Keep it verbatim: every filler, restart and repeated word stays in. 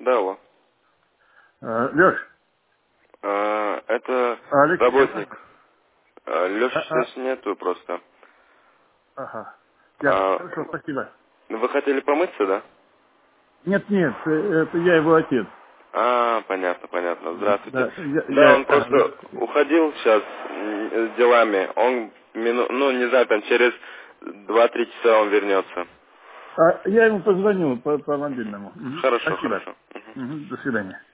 Да, алло. Леш, А, это Алексей. работник. Леши А, сейчас а, нету просто. ага. Ясно. А, Хорошо, спасибо. вы хотели помыться, да? Нет, нет, э, это я его отец. А, понятно, понятно. Здравствуйте. Да, я, Да, я, он ага, просто уходил сейчас с делами. Он, мину, ну, не знаю, там через два-три часа он вернется. а я ему позвоню по, по мобильному. Мгм. Хорошо, Спасибо. хорошо. Мгм. Мгм. До свидания.